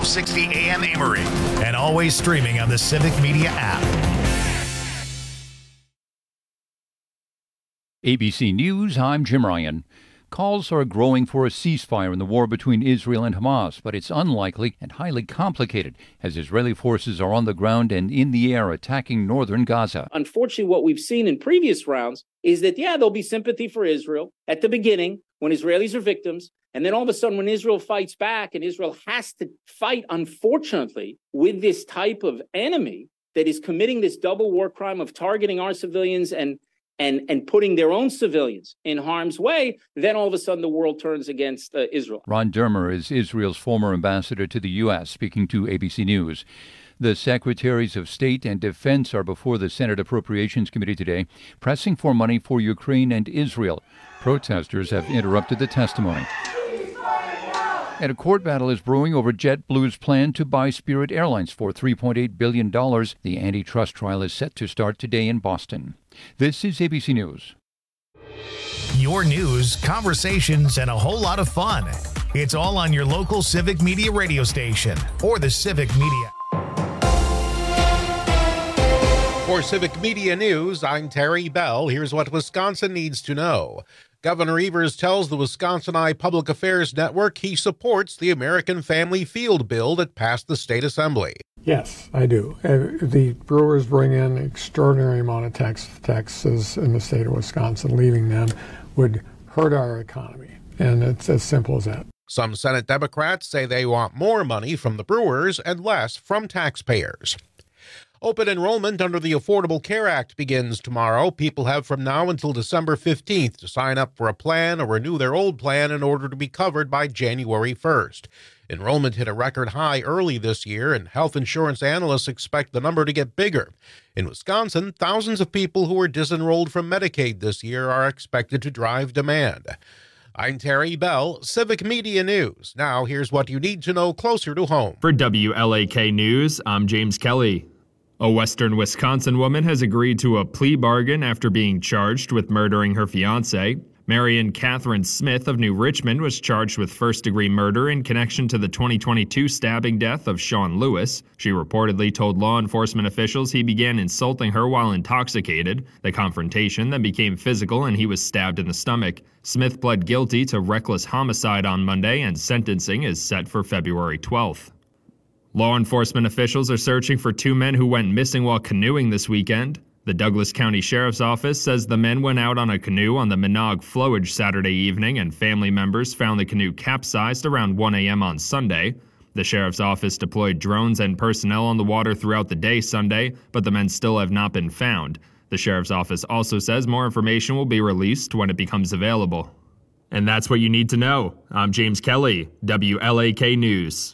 1260 AM Amory, and always streaming on the Civic Media app. ABC News, I'm Jim Ryan. Calls are growing for a ceasefire in the war between Israel and Hamas, but it's unlikely and highly complicated as Israeli forces are on the ground and in the air attacking northern Gaza. Unfortunately, what we've seen in previous rounds is that, there'll be sympathy for Israel at the beginning when Israelis are victims. And then all of a sudden, when Israel fights back and Israel has to fight, unfortunately, with this type of enemy that is committing this double war crime of targeting our civilians and putting their own civilians in harm's way, then all of a sudden the world turns against Israel. Ron Dermer is Israel's former ambassador to the U.S., speaking to ABC News. The Secretaries of State and Defense are before the Senate Appropriations Committee today, pressing for money for Ukraine and Israel. Protesters have interrupted the testimony. And a court battle is brewing over JetBlue's plan to buy Spirit Airlines for $3.8 billion. The antitrust trial is set to start today in Boston. This is ABC News. Your news, conversations, and a whole lot of fun. It's all on your local Civic Media radio station or the Civic Media. For Civic Media News, I'm Terry Bell. Here's what Wisconsin needs to know. Governor Evers tells the Wisconsin Public Affairs Network he supports the American Family Field bill that passed the state assembly. Yes, I do. The Brewers bring in extraordinary amount of taxes in the state of Wisconsin. Leaving them would hurt our economy, and it's as simple as that. Some Senate Democrats say they want more money from the Brewers and less from taxpayers. Open enrollment under the Affordable Care Act begins tomorrow. People have from now until December 15th to sign up for a plan or renew their old plan in order to be covered by January 1st. Enrollment hit a record high early this year, and health insurance analysts expect the number to get bigger. In Wisconsin, thousands of people who were disenrolled from Medicaid this year are expected to drive demand. I'm Terry Bell, Civic Media News. Now here's what you need to know closer to home. For WLAK News, I'm James Kelly. A western Wisconsin woman has agreed to a plea bargain after being charged with murdering her fiancé. Marion Catherine Smith of New Richmond was charged with first-degree murder in connection to the 2022 stabbing death of Sean Lewis. She reportedly told law enforcement officials he began insulting her while intoxicated. The confrontation then became physical and he was stabbed in the stomach. Smith pled guilty to reckless homicide on Monday, and sentencing is set for February 12th. Law enforcement officials are searching for two men who went missing while canoeing this weekend. The Douglas County Sheriff's Office says the men went out on a canoe on the Minogue flowage Saturday evening, and family members found the canoe capsized around 1 a.m. on Sunday. The Sheriff's Office deployed drones and personnel on the water throughout the day Sunday, but the men still have not been found. The Sheriff's Office also says more information will be released when it becomes available. And that's what you need to know. I'm James Kelly, WLAK News.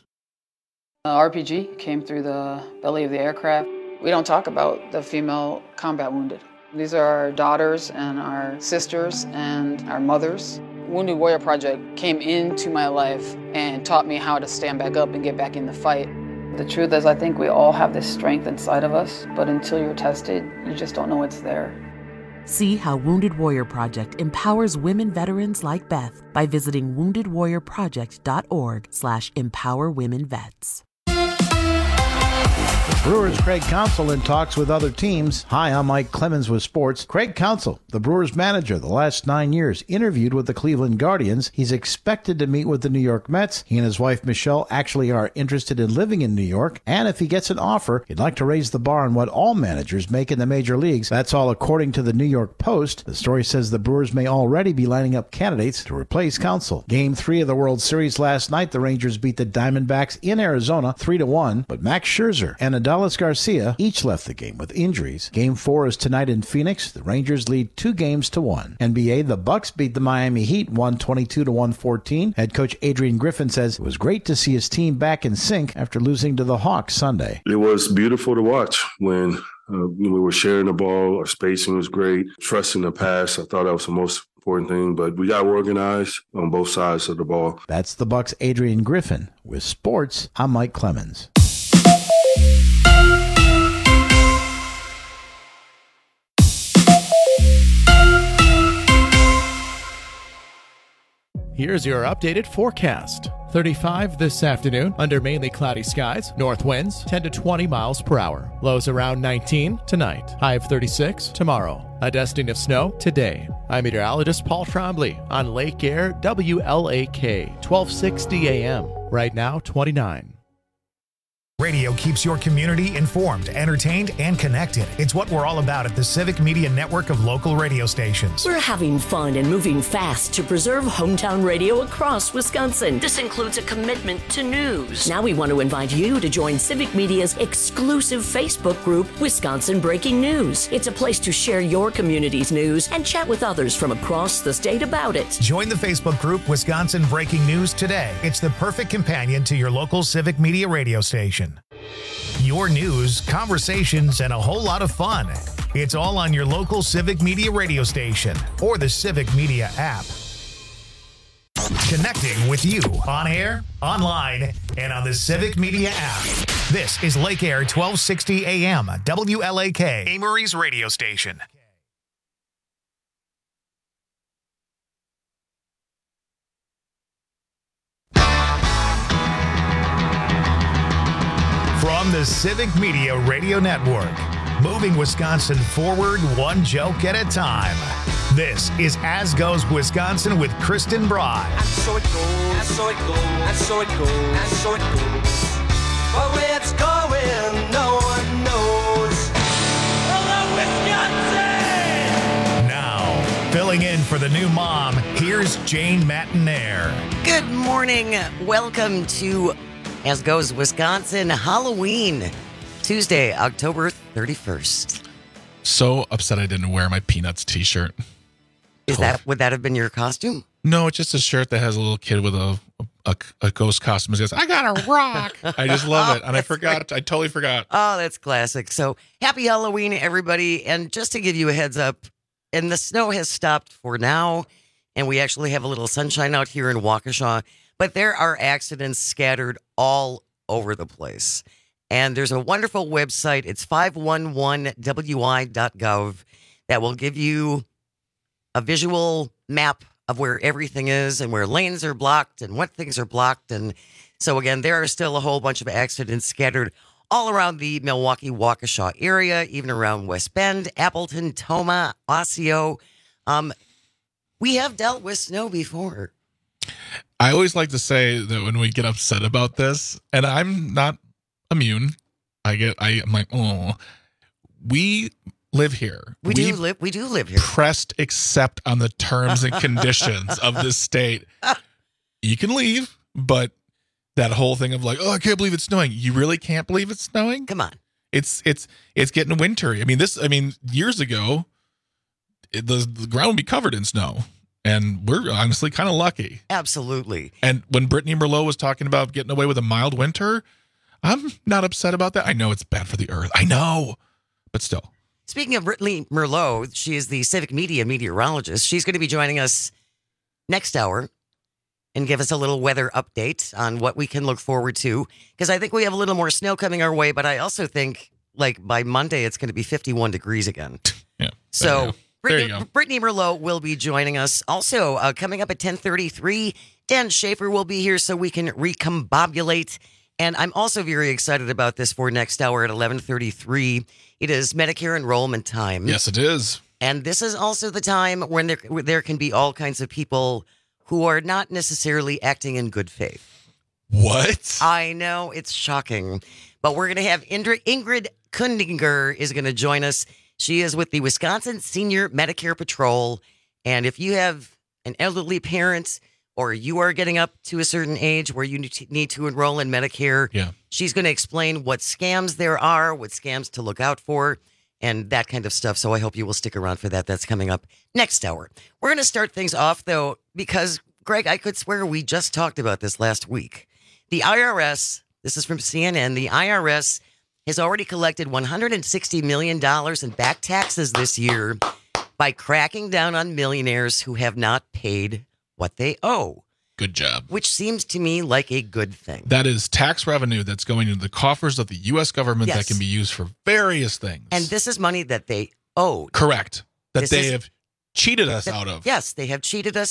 RPG came through the belly of the aircraft. We don't talk about the female combat wounded. These are our daughters and our sisters and our mothers. Wounded Warrior Project came into my life and taught me how to stand back up and get back in the fight. The truth is, I think we all have this strength inside of us, but until you're tested, you just don't know it's there. See how Wounded Warrior Project empowers women veterans like Beth by visiting woundedwarriorproject.org/empowerwomenvets. The Brewers' Craig Counsell in talks with other teams. Hi, I'm Mike Clemens with sports. Craig Counsell, the Brewers manager the last 9 years, interviewed with the Cleveland Guardians. He's expected to meet with the New York Mets. He and his wife Michelle actually are interested in living in New York. And if he gets an offer, he'd like to raise the bar on what all managers make in the major leagues. That's all according to the New York Post. The story says the Brewers may already be lining up candidates to replace Counsell. Game 3 of the World Series last night, the Rangers beat the Diamondbacks in Arizona 3-1. But Max Scherzer and Adolis Garcia each left the game with injuries. Game 4 is tonight in Phoenix. The Rangers lead 2-1. NBA, the Bucks beat the Miami Heat 122-114. Head coach Adrian Griffin says it was great to see his team back in sync after losing to the Hawks Sunday. It was beautiful to watch when we were sharing the ball. Our spacing was great. Trusting the pass, I thought that was the most important thing, but we got organized on both sides of the ball. That's the Bucks' Adrian Griffin. With sports, I'm Mike Clemens. Here's your updated forecast. 35 this afternoon under mainly cloudy skies. North winds 10 to 20 miles per hour. Lows around 19 tonight. High of 36 tomorrow. A dusting of snow today. I'm meteorologist Paul Trombley on Lake Air WLAK 1260 AM. Right now 29. Radio keeps your community informed, entertained, and connected. It's what we're all about at the Civic Media Network of local radio stations. We're having fun and moving fast to preserve hometown radio across Wisconsin. This includes a commitment to news. Now we want to invite you to join Civic Media's exclusive Facebook group, Wisconsin Breaking News. It's a place to share your community's news and chat with others from across the state about it. Join the Facebook group, Wisconsin Breaking News today. It's the perfect companion to your local Civic Media radio station. Your news, conversations, and a whole lot of fun. It's all on your local Civic Media radio station or the Civic Media app. Connecting with you on air, online, and on the Civic Media app. This is Lake Air 1260 AM, WLAK, Amory's radio station. From the Civic Media Radio Network, moving Wisconsin forward one joke at a time. This is As Goes Wisconsin with Kristen Bry. And so it goes, and so it goes, and so it goes, and so it goes. But where it's going, no one knows. Hello, Wisconsin! Now, filling in for the new mom, here's Jane Matinaire. Good morning. Welcome to As Goes Wisconsin, Halloween, Tuesday, October 31st. So upset I didn't wear my Peanuts t-shirt. Would that have been your costume? No, it's just a shirt that has a little kid with a ghost costume. It says, I got a rock. I just love it. And I forgot. Great. I totally forgot. Oh, that's classic. So happy Halloween, everybody. And just to give you a heads up, and the snow has stopped for now, and we actually have a little sunshine out here in Waukesha. But there are accidents scattered all over the place. And there's a wonderful website. It's 511wi.gov that will give you a visual map of where everything is and where lanes are blocked and what things are blocked. And so, again, there are still a whole bunch of accidents scattered all around the Milwaukee-Waukesha area, even around West Bend, Appleton, Toma, Osseo. We have dealt with snow before. I always like to say that when we get upset about this, and I'm not immune, I'm like, oh, we live here. We do live here. Pressed accept on the terms and conditions of this state. You can leave, but that whole thing of like, oh, I can't believe it's snowing. You really can't believe it's snowing? Come on. It's getting wintry. I mean, years ago, the ground would be covered in snow. And we're honestly kind of lucky. Absolutely. And when Brittany Merlot was talking about getting away with a mild winter, I'm not upset about that. I know it's bad for the earth. I know. But still. Speaking of Brittany Merlot, she is the Civic Media meteorologist. She's going to be joining us next hour and give us a little weather update on what we can look forward to. Because I think we have a little more snow coming our way, but I also think like by Monday it's going to be 51 degrees again. Yeah. So Brittany Merlot will be joining us. Also, coming up at 10:33, Dan Schaefer will be here so we can recombobulate. And I'm also very excited about this for next hour at 11:33. It is Medicare enrollment time. Yes, it is. And this is also the time when there can be all kinds of people who are not necessarily acting in good faith. What? I know, it's shocking. But we're going to have Ingrid Kundinger is going to join us. She is with the Wisconsin Senior Medicare Patrol. And if you have an elderly parent or you are getting up to a certain age where you need to enroll in Medicare, she's going to explain what scams there are, what scams to look out for, and that kind of stuff. So I hope you will stick around for that. That's coming up next hour. We're going to start things off, though, because, Greg, I could swear we just talked about this last week. The IRS, this is from CNN, the IRS has already collected $160 million in back taxes this year by cracking down on millionaires who have not paid what they owe. Good job. Which seems to me like a good thing. That is tax revenue that's going into the coffers of the U.S. government that can be used for various things. And this is money that they owed. Correct. That they have cheated us out of. Yes, they have cheated us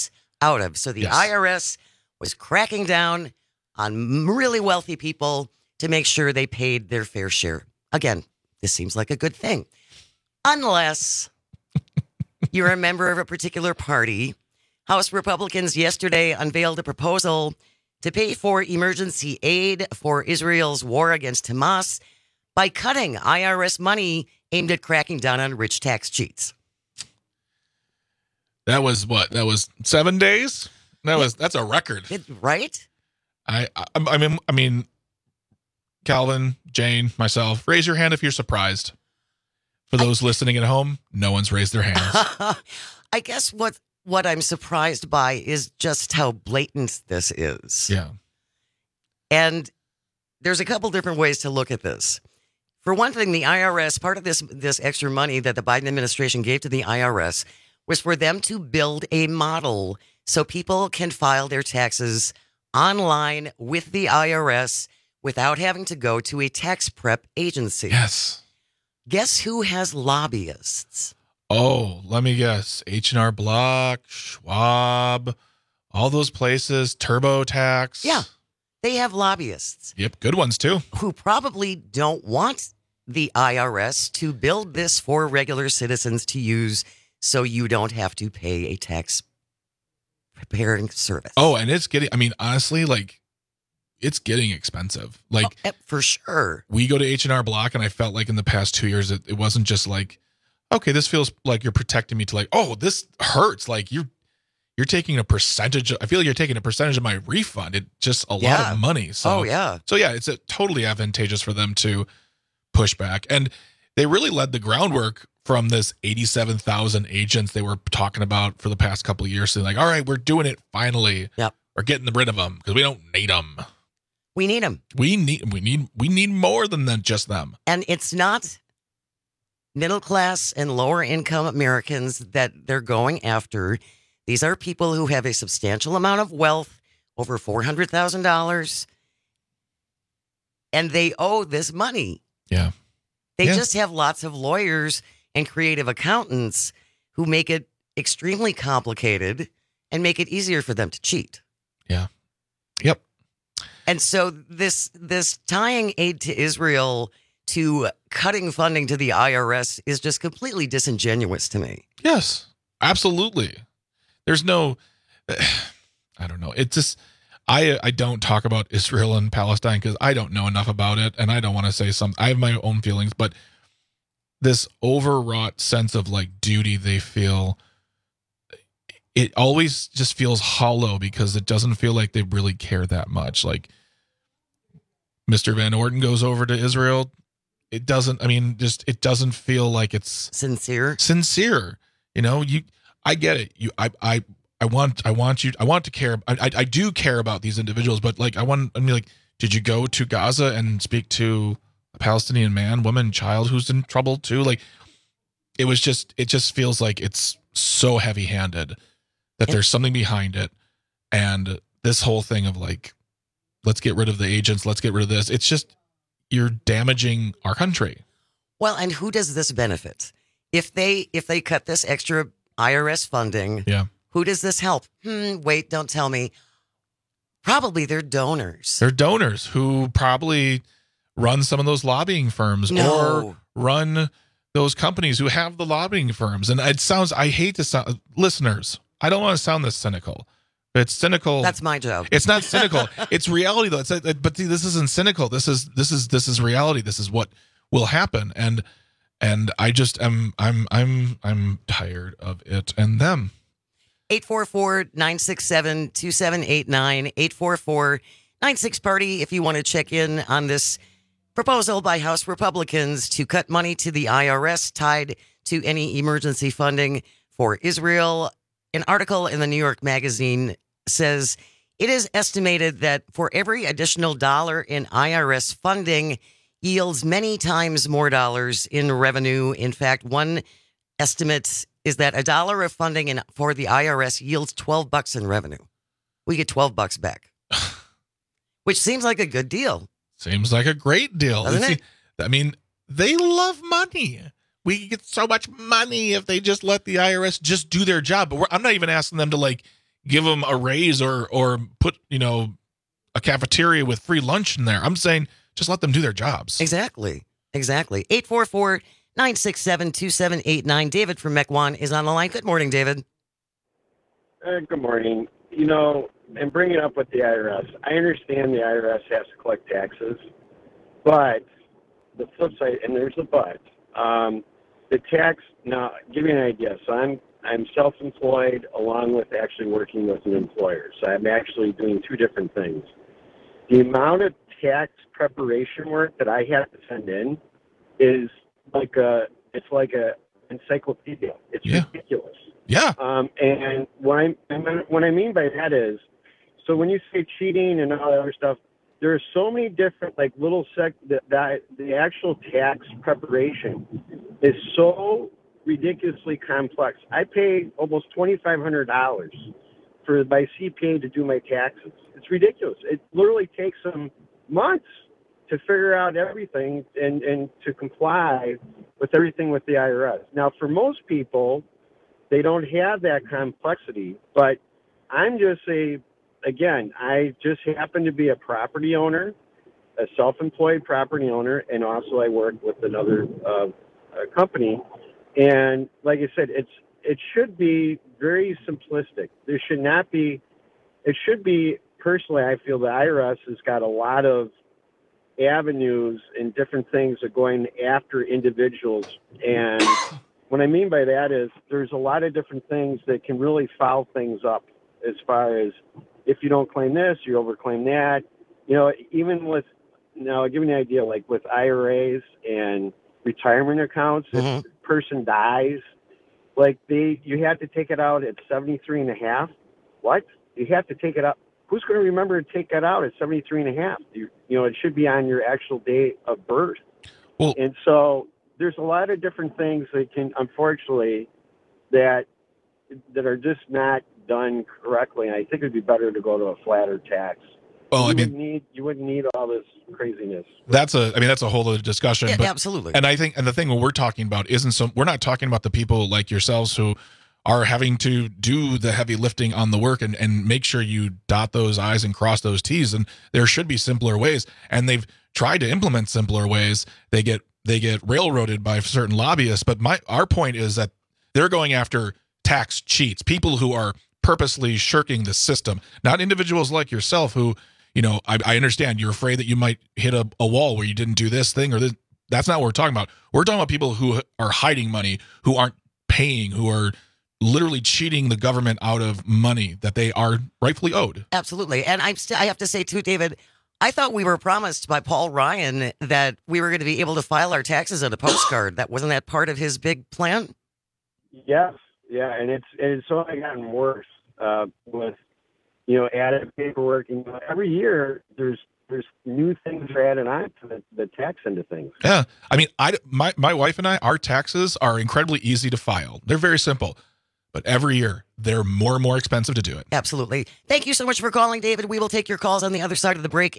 out of. So the IRS was cracking down on really wealthy people to make sure they paid their fair share. Again, this seems like a good thing. Unless you're a member of a particular party. House Republicans yesterday unveiled a proposal to pay for emergency aid for Israel's war against Hamas by cutting IRS money aimed at cracking down on rich tax cheats. That was what? That was 7 days? That's a record. Right? I mean, Calvin, Jane, myself, raise your hand if you're surprised. For those listening at home, no one's raised their hands. I guess what I'm surprised by is just how blatant this is. Yeah. And there's a couple different ways to look at this. For one thing, the IRS, part of this extra money that the Biden administration gave to the IRS was for them to build a model so people can file their taxes online with the IRS without having to go to a tax prep agency. Yes. Guess who has lobbyists? Oh, let me guess. H&R Block, Schwab, all those places, TurboTax. Yeah, they have lobbyists. Yep, good ones too. Who probably don't want the IRS to build this for regular citizens to use so you don't have to pay a tax preparing service. Oh, and it's getting, I mean, honestly, like, it's getting expensive. Like, for sure. We go to H&R Block, and I felt like in the past 2 years, it wasn't just like, okay, this feels like you're protecting me, to like, oh, this hurts. Like you're taking a percentage. I feel like you're taking a percentage of my refund. It's just a lot of money. So, So yeah, it's totally advantageous for them to push back. And they really led the groundwork from this 87,000 agents they were talking about for the past couple of years. So like, all right, we're doing it finally. Yep. We're getting rid of them because we don't need them. We need them. We need more than just them. And it's not middle class and lower income Americans that they're going after. These are people who have a substantial amount of wealth, over $400,000, and they owe this money. Yeah. They just have lots of lawyers and creative accountants who make it extremely complicated and make it easier for them to cheat. Yeah. Yep. And so this tying aid to Israel to cutting funding to the IRS is just completely disingenuous to me. Yes, absolutely. There's no, I don't know. It's just, I don't talk about Israel and Palestine because I don't know enough about it. And I don't want to say something. I have my own feelings, but this overwrought sense of like duty they feel, it always just feels hollow because it doesn't feel like they really care that much. Like Mr. Van Orden goes over to Israel. It doesn't, I mean, just, it doesn't feel like it's sincere. You know, I get it. I want to care. I do care about these individuals, but like, I mean, like, did you go to Gaza and speak to a Palestinian man, woman, child who's in trouble too? Like, it just feels like it's so heavy handed that there's something behind it. And this whole thing of like, let's get rid of the agents. Let's get rid of this. It's just, you're damaging our country. Well, and who does this benefit? If they cut this extra IRS funding, who does this help? Wait, don't tell me. Probably their donors. They're donors who probably run some of those lobbying firms or run those companies who have the lobbying firms. And it sounds, I hate to sound, listeners, I don't want to sound this cynical. It's cynical. That's my job. It's not cynical. It's reality though. But see, this isn't cynical. This is reality. This is what will happen. And I just I'm tired of it and them. 844-967-2789, 844-96-PARTY if you want to check in on this proposal by House Republicans to cut money to the IRS tied to any emergency funding for Israel. An article in the New York Magazine says it is estimated that for every additional dollar in IRS funding yields many times more dollars in revenue. In fact, one estimate is that $1 of funding for the IRS yields $12 in revenue. We get $12 back, which seems like a good deal. Seems like a great deal. Doesn't it? I mean, they love money. We could get so much money if they just let the IRS just do their job. But I'm not even asking them to like give them a raise or put, a cafeteria with free lunch in there. I'm saying just let them do their jobs. Exactly. 844-967-2789. David from Mequon is on the line. Good morning, David. Good morning. And bringing it up with the IRS, I understand the IRS has to collect taxes, but the flip side, and there's a but, the tax, now, give you an idea. So I'm self-employed along with actually working with an employer. So I'm actually doing two different things. The amount of tax preparation work that I have to send in is like a encyclopedia. It's ridiculous. Yeah. And what I mean by that is, so when you say cheating and all that other stuff, there are so many different little that the actual tax preparation is so ridiculously complex. I pay almost $2,500 for my CPA to do my taxes. It's ridiculous. It literally takes them months to figure out everything and to comply with everything with the IRS. Now, for most people, they don't have that complexity, but I'm just I just happen to be a property owner, a self-employed property owner, and also I work with another company. And like I said, it should be very simplistic. There should not be. It should be, personally, I feel the IRS has got a lot of avenues and different things of going after individuals. And what I mean by that is there's a lot of different things that can really foul things up as far as if you don't claim this, you overclaim that. Even with, I'll give you an idea, like with IRAs and retirement accounts, if a person dies, you have to take it out at 73.5. What? You have to take it out. Who's going to remember to take that out at 73.5? It should be on your actual date of birth. Well, and so there's a lot of different things that can, unfortunately, that are just not done correctly. And I think it'd be better to go to a flatter tax. Well, you wouldn't need all this craziness. That's a whole other discussion. Yeah, but, absolutely. And I think, and the thing we're talking about we're not talking about the people like yourselves who are having to do the heavy lifting on the work and make sure you dot those I's and cross those T's. And there should be simpler ways. And they've tried to implement simpler ways. They get railroaded by certain lobbyists. But our point is that they're going after tax cheats, people who are purposely shirking the system, not individuals like yourself who, I understand you're afraid that you might hit a wall where you didn't do this thing or this. That's not what we're talking about. We're talking about people who are hiding money, who aren't paying, who are literally cheating the government out of money that they are rightfully owed. Absolutely. And I have to say too, David, I thought we were promised by Paul Ryan that we were going to be able to file our taxes on a postcard. Wasn't that part of his big plan? Yes. Yeah. And it's only gotten worse with, added paperwork. And every year there's new things are added on to the tax end of things. Yeah. I mean, my wife and I, our taxes are incredibly easy to file. They're very simple. But every year, they're more and more expensive to do it. Absolutely. Thank you so much for calling, David. We will take your calls on the other side of the break,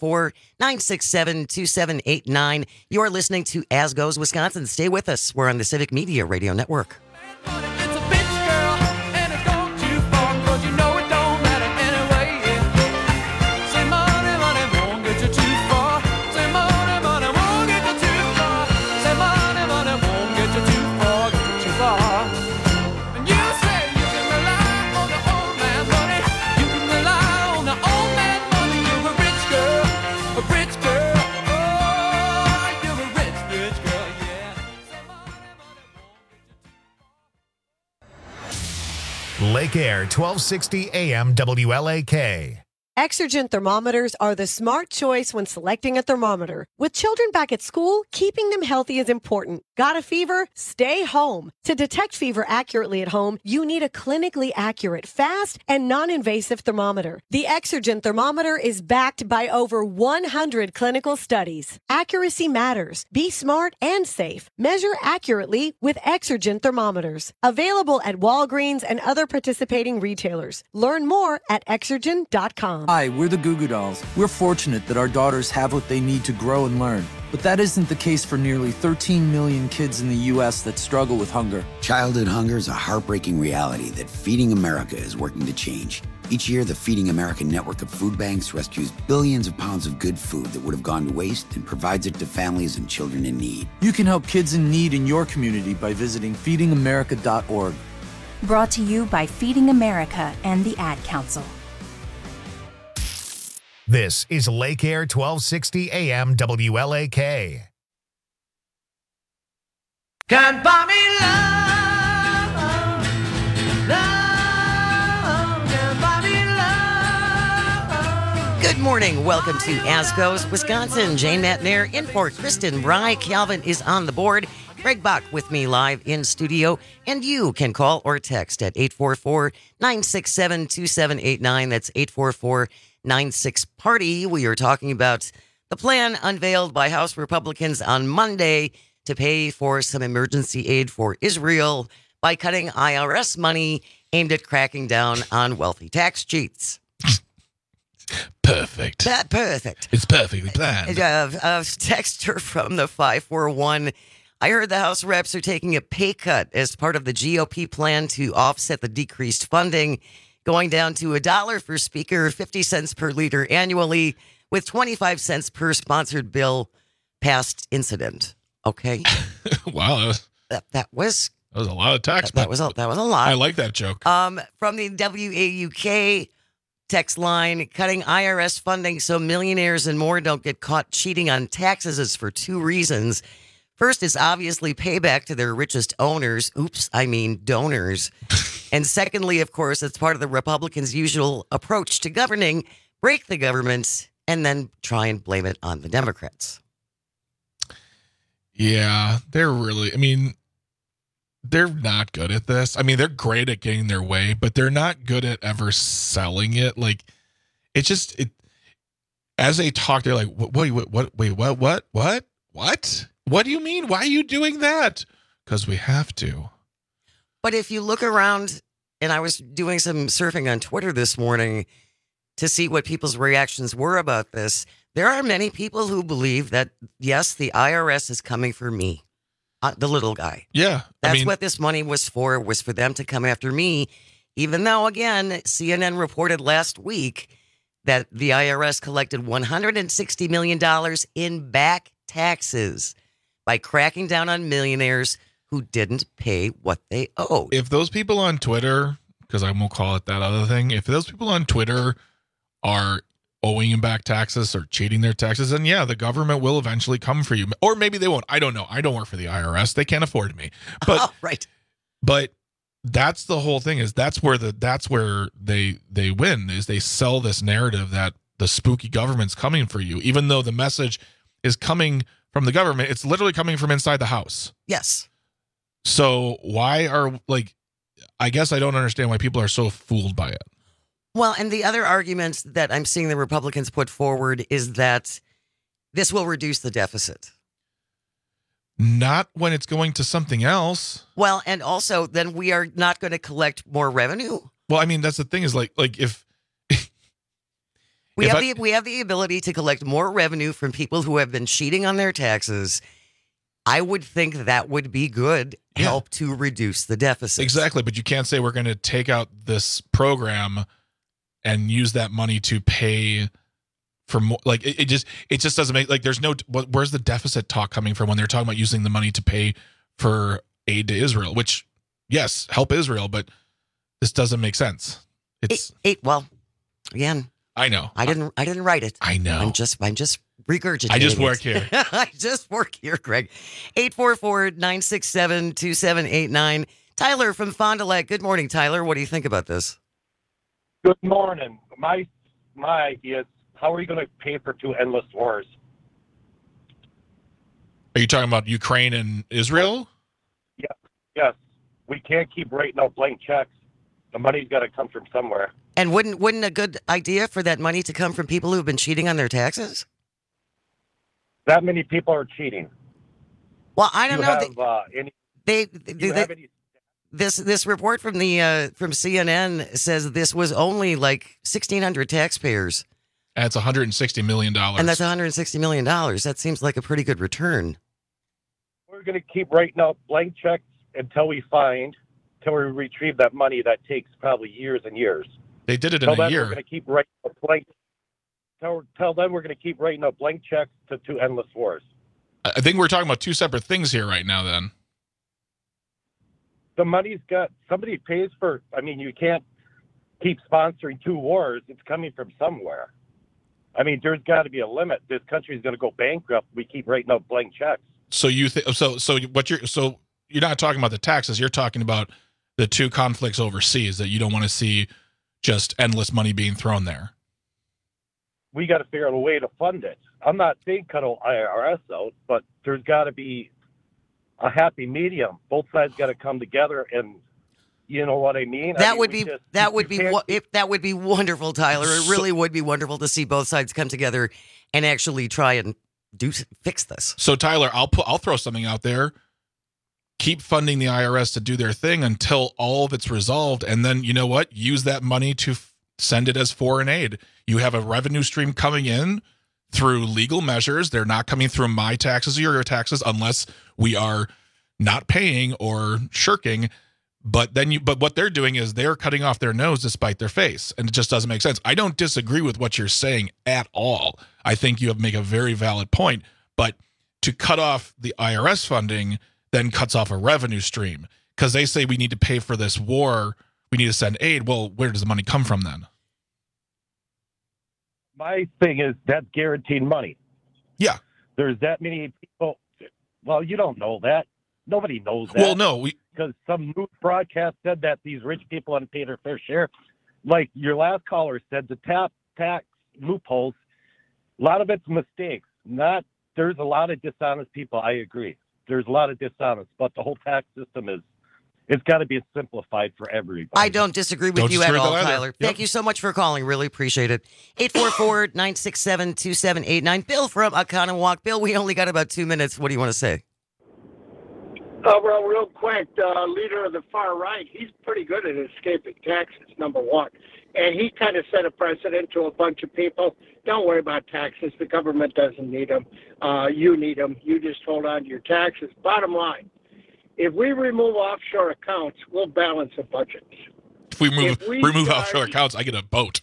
844-967-2789. You're listening to As Goes Wisconsin. Stay with us. We're on the Civic Media Radio Network. Lake Air, 1260 AM WLAK. Exergen thermometers are the smart choice when selecting a thermometer. With children back at school, keeping them healthy is important. Got a fever? Stay home. To detect fever accurately at home, you need a clinically accurate, fast, and non-invasive thermometer. The Exergen thermometer is backed by over 100 clinical studies. Accuracy matters. Be smart and safe. Measure accurately with Exergen thermometers. Available at Walgreens and other participating retailers. Learn more at Exergen.com. Hi, we're the Goo Goo Dolls. We're fortunate that our daughters have what they need to grow and learn. But that isn't the case for nearly 13 million kids in the U.S. that struggle with hunger. Childhood hunger is a heartbreaking reality that Feeding America is working to change. Each year, the Feeding America network of food banks rescues billions of pounds of good food that would have gone to waste and provides it to families and children in need. You can help kids in need in your community by visiting feedingamerica.org. Brought to you by Feeding America and the Ad Council. This is Lake Air 1260 AM WLAK. Can't buy me love, love, can't buy me love. Good morning. Welcome to As Goes Wisconsin. Jane Matnair in for Kristen Bry. Calvin is on the board. Greg Bach with me live in studio. And you can call or text at 844-967-2789. That's 844-96-PARTY. We are talking about the plan unveiled by House Republicans on Monday to pay for some emergency aid for Israel by cutting IRS money aimed at cracking down on wealthy tax cheats. Perfect. Perfect. It's perfectly planned. Texter from the 541. I heard the House reps are taking a pay cut as part of the GOP plan to offset the decreased funding, going down to $1 for Speaker, 50 cents per liter annually, with 25 cents per sponsored bill past incident. Okay. Wow. That was a lot of tax. That was a lot. I like that joke. From the WAUK text line, cutting IRS funding so millionaires and more don't get caught cheating on taxes is for two reasons. First, it's obviously payback to their richest owners. Donors. And secondly, of course, it's part of the Republicans' usual approach to governing, break the government, and then try and blame it on the Democrats. Yeah, they're not good at this. I mean, they're great at getting their way, but they're not good at ever selling it. Like, as they talk, they're like, wait, what? What do you mean? Why are you doing that? Because we have to. But if you look around, and I was doing some surfing on Twitter this morning to see what people's reactions were about this, there are many people who believe that, yes, the IRS is coming for me, the little guy. Yeah. That's what this money was for them to come after me, even though, again, CNN reported last week that the IRS collected $160 million in back taxes by cracking down on millionaires who didn't pay what they owed. If those people on Twitter, because I won't call it that other thing, if those people on Twitter are owing them back taxes or cheating their taxes, then yeah, the government will eventually come for you. Or maybe they won't. I don't know. I don't work for the IRS. They can't afford me. But right. But that's the whole thing, is that's where they win, is they sell this narrative that the spooky government's coming for you, even though the message is coming from the government. It's literally coming from inside the house. Yes. So I guess I don't understand why people are so fooled by it. Well, and the other argument that I'm seeing the Republicans put forward is that this will reduce the deficit. Not when it's going to something else. Well, and also then we are not going to collect more revenue. Well, I mean, that's the thing, is like if we have the ability to collect more revenue from people who have been cheating on their taxes, I would think that would be good help to reduce the deficit. Exactly, but you can't say we're going to take out this program and use that money to pay for more. Like it just doesn't make, like, there's no, where's the deficit talk coming from when they're talking about using the money to pay for aid to Israel, which, yes, help Israel, but this doesn't make sense. It's well, again, I know. I didn't write it. I know. I'm just regurgitating. I just work here. I just work here, Greg. 844-967-2789. Tyler from Fond du Lac. Good morning, Tyler. What do you think about this? Good morning. My idea is, how are you going to pay for two endless wars? Are you talking about Ukraine and Israel? Yeah. Yes. We can't keep writing out blank checks. The money's got to come from somewhere. And wouldn't a good idea for that money to come from people who've been cheating on their taxes? That many people are cheating. Well, I don't know. This report from the from CNN says this was only like 1,600 taxpayers That's $160 million. And that's $160 million. That seems like a pretty good return. We're going to keep writing out blank checks until we retrieve that money. That takes probably years and years. They did it in a year. We're going to keep writing out blank. Tell them we're going to keep writing out blank checks to endless wars. I think we're talking about two separate things here right now. Then the money's got somebody pays for. I mean, you can't keep sponsoring two wars. It's coming from somewhere. I mean, there's got to be a limit. This country is going to go bankrupt. We keep writing out blank checks. So you think you're not talking about the taxes. You're talking about the two conflicts overseas that you don't want to see just endless money being thrown there. We got to figure out a way to fund it. I'm not saying cut IRS out, but there's got to be a happy medium. Both sides got to come together, and you know what I mean. That would be wonderful, Tyler. It really would be wonderful to see both sides come together and actually try and fix this. So, Tyler, I'll throw something out there. Keep funding the IRS to do their thing until all of it's resolved, and then you know what? Use that money to send it as foreign aid. You have a revenue stream coming in through legal measures. They're not coming through my taxes or your taxes unless we are not paying or shirking. But what they're doing is they're cutting off their nose to spite their face, and it just doesn't make sense. I don't disagree with what you're saying at all. I think you make a very valid point, but to cut off the IRS funding then cuts off a revenue stream because they say we need to pay for this war. We need to send aid. Well, where does the money come from then? My thing is that's guaranteed money. Yeah. There's that many people. Well, you don't know that. Nobody knows that. Well, no. Because some news broadcast said that these rich people hadn't paid their fair share. Like your last caller said, the tax loopholes, a lot of it's mistakes. There's a lot of dishonest people. I agree. There's a lot of dishonest, but the whole tax system it's got to be simplified for everybody. I don't disagree with you at all, Tyler. Yep. Thank you so much for calling. Really appreciate it. 844-967-2789. Bill from Oconomowoc. Bill, we only got about 2 minutes. What do you want to say? Well, real quick, leader of the far right, he's pretty good at escaping taxes, number one. And he kind of set a precedent to a bunch of people. Don't worry about taxes. The government doesn't need them. You need them. You just hold on to your taxes. Bottom line, if we remove offshore accounts, we'll balance the budget. If we remove offshore accounts, I get a boat.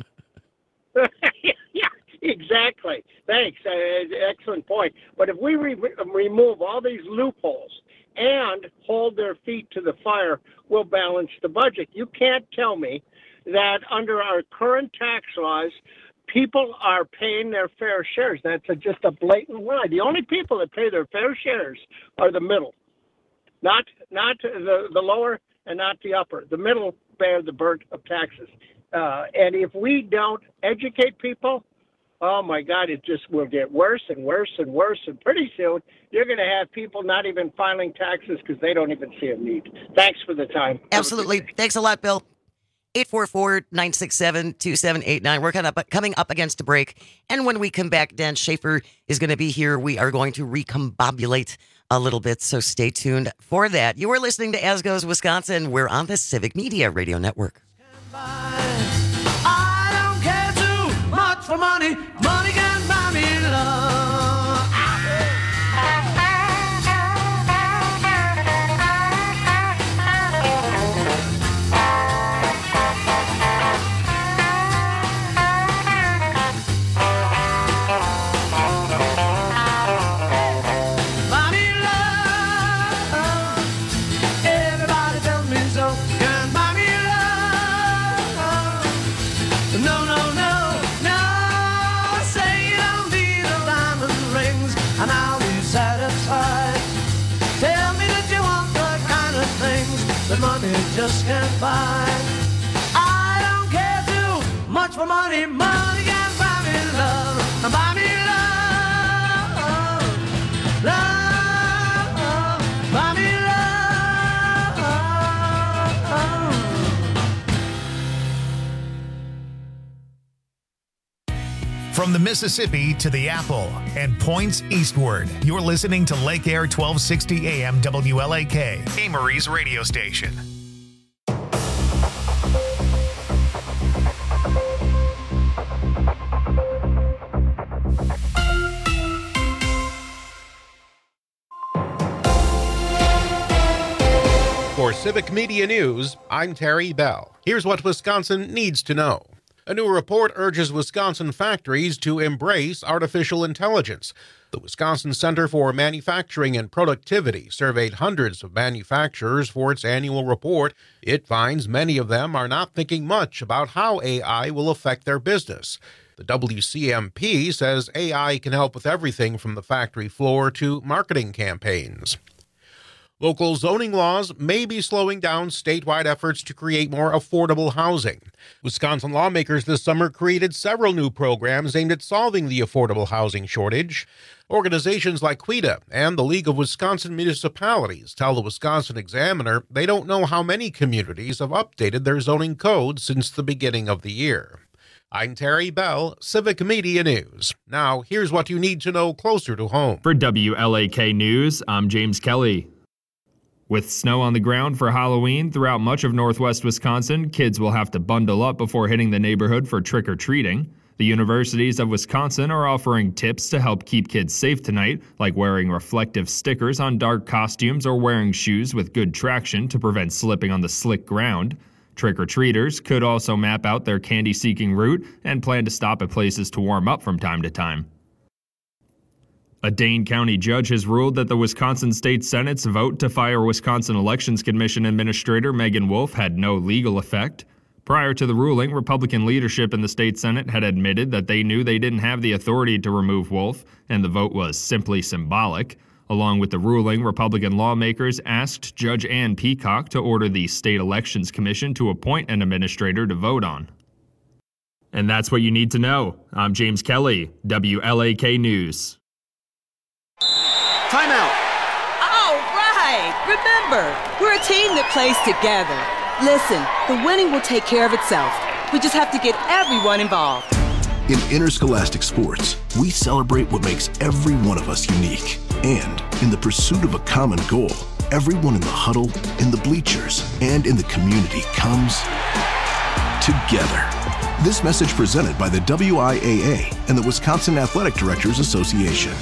Yeah, exactly. Thanks. Excellent point. But if we remove all these loopholes and hold their feet to the fire, we'll balance the budget. You can't tell me that under our current tax laws, people are paying their fair shares. That's just a blatant lie. The only people that pay their fair shares are the middle, not the lower and not the upper. The middle bear the burden of taxes. And if we don't educate people, oh my God, it just will get worse and worse and worse. And pretty soon, you're going to have people not even filing taxes because they don't even see a need. Thanks for the time. Absolutely. Thanks a lot, Bill. 844-967-2789. We're coming up against a break. And when we come back, Dan Schaefer is going to be here. We are going to recombobulate a little bit, so stay tuned for that. You are listening to As Goes Wisconsin. We're on the Civic Media Radio Network. I don't care too much for money. Money can buy me love. Money just can't buy. I don't care too much for money. Money can buy me love. Buy me love. Love. Buy me love. From the Mississippi to the Apple and points eastward, you're listening to Lake Air 1260 AM WLAK, Amory's radio station. For Civic Media News, I'm Terry Bell. Here's what Wisconsin needs to know. A new report urges Wisconsin factories to embrace artificial intelligence. The Wisconsin Center for Manufacturing and Productivity surveyed hundreds of manufacturers for its annual report. It finds many of them are not thinking much about how AI will affect their business. The WCMP says AI can help with everything from the factory floor to marketing campaigns. Local zoning laws may be slowing down statewide efforts to create more affordable housing. Wisconsin lawmakers this summer created several new programs aimed at solving the affordable housing shortage. Organizations like QUITA and the League of Wisconsin Municipalities tell the Wisconsin Examiner they don't know how many communities have updated their zoning code since the beginning of the year. I'm Terry Bell, Civic Media News. Now, here's what you need to know closer to home. For WLAK News, I'm James Kelly. With snow on the ground for Halloween throughout much of northwest Wisconsin, kids will have to bundle up before hitting the neighborhood for trick-or-treating. The universities of Wisconsin are offering tips to help keep kids safe tonight, like wearing reflective stickers on dark costumes or wearing shoes with good traction to prevent slipping on the slick ground. Trick-or-treaters could also map out their candy-seeking route and plan to stop at places to warm up from time to time. A Dane County judge has ruled that the Wisconsin State Senate's vote to fire Wisconsin Elections Commission Administrator Megan Wolf had no legal effect. Prior to the ruling, Republican leadership in the state Senate had admitted that they knew they didn't have the authority to remove Wolf, and the vote was simply symbolic. Along with the ruling, Republican lawmakers asked Judge Ann Peacock to order the State Elections Commission to appoint an administrator to vote on. And that's what you need to know. I'm James Kelly, WLAK News. Timeout. All right. Remember, we're a team that plays together. Listen, the winning will take care of itself. We just have to get everyone involved. In Interscholastic Sports, we celebrate what makes every one of us unique. And in the pursuit of a common goal, everyone in the huddle, in the bleachers, and in the community comes together. This message presented by the WIAA and the Wisconsin Athletic Directors Association.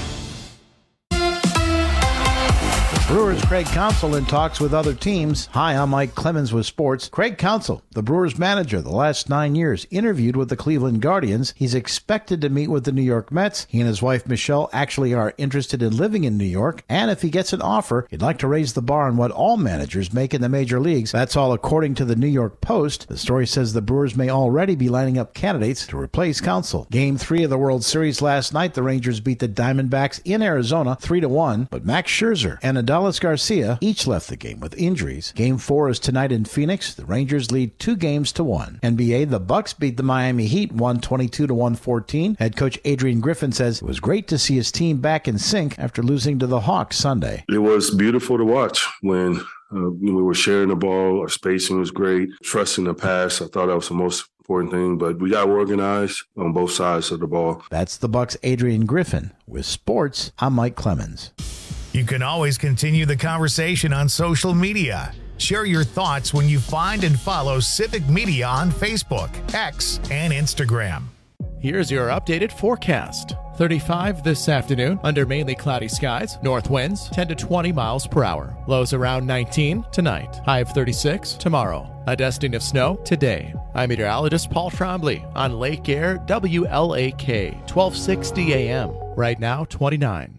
Brewers' Craig Counsell in talks with other teams. Hi, I'm Mike Clemens with sports. Craig Counsell, the Brewers manager the last 9 years, interviewed with the Cleveland Guardians. He's expected to meet with the New York Mets. He and his wife Michelle actually are interested in living in New York, and if he gets an offer, he'd like to raise the bar on what all managers make in the major leagues. That's all according to the New York Post. The story says the Brewers may already be lining up candidates to replace Counsell. Game 3 of the World Series last night, the Rangers beat the Diamondbacks in Arizona 3-1, but Max Scherzer and Adolis Garcia each left the game with injuries. Game 4 is tonight in Phoenix. The Rangers lead 2-1. NBA, the Bucks beat the Miami Heat 122-114. Head coach Adrian Griffin says it was great to see his team back in sync after losing to the Hawks Sunday. It was beautiful to watch when we were sharing the ball. Our spacing was great. Trusting the pass, I thought that was the most important thing, but we got organized on both sides of the ball. That's the Bucks' Adrian Griffin. With sports, I'm Mike Clemens. You can always continue the conversation on social media. Share your thoughts when you find and follow Civic Media on Facebook, X, and Instagram. Here's your updated forecast. 35 this afternoon under mainly cloudy skies. North winds 10 to 20 miles per hour. Lows around 19 tonight. High of 36 tomorrow. A dusting of snow today. I'm meteorologist Paul Trombley on Lake Air WLAK 1260 AM. Right now 29.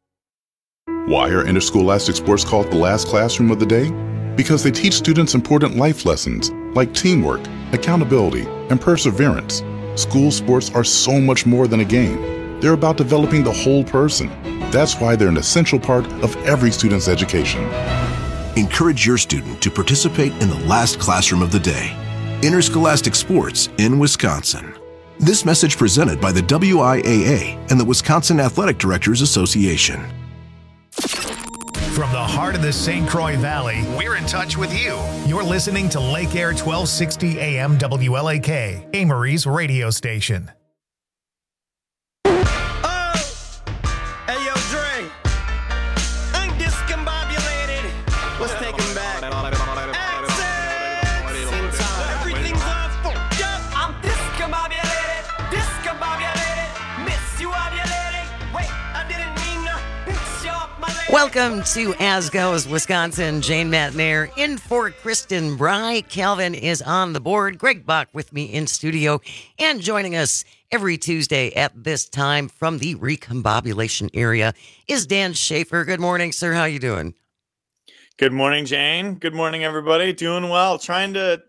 Why are Interscholastic Sports called the last classroom of the day? Because they teach students important life lessons like teamwork, accountability, and perseverance. School sports are so much more than a game. They're about developing the whole person. That's why they're an essential part of every student's education. Encourage your student to participate in the last classroom of the day. Interscholastic Sports in Wisconsin. This message presented by the WIAA and the Wisconsin Athletic Directors Association. From the heart of the St. Croix Valley, we're in touch with you. You're listening to Lake Air 1260 AM WLAK, Amory's radio station. Welcome to As Goes Wisconsin. Jane Matnair in for Kristen Bry. Calvin is on the board. Greg Bach with me in studio. And joining us every Tuesday at this time from the recombobulation area is Dan Schaefer. Good morning, sir. How you doing? Good morning, Jane. Good morning, everybody. Doing well. Trying to,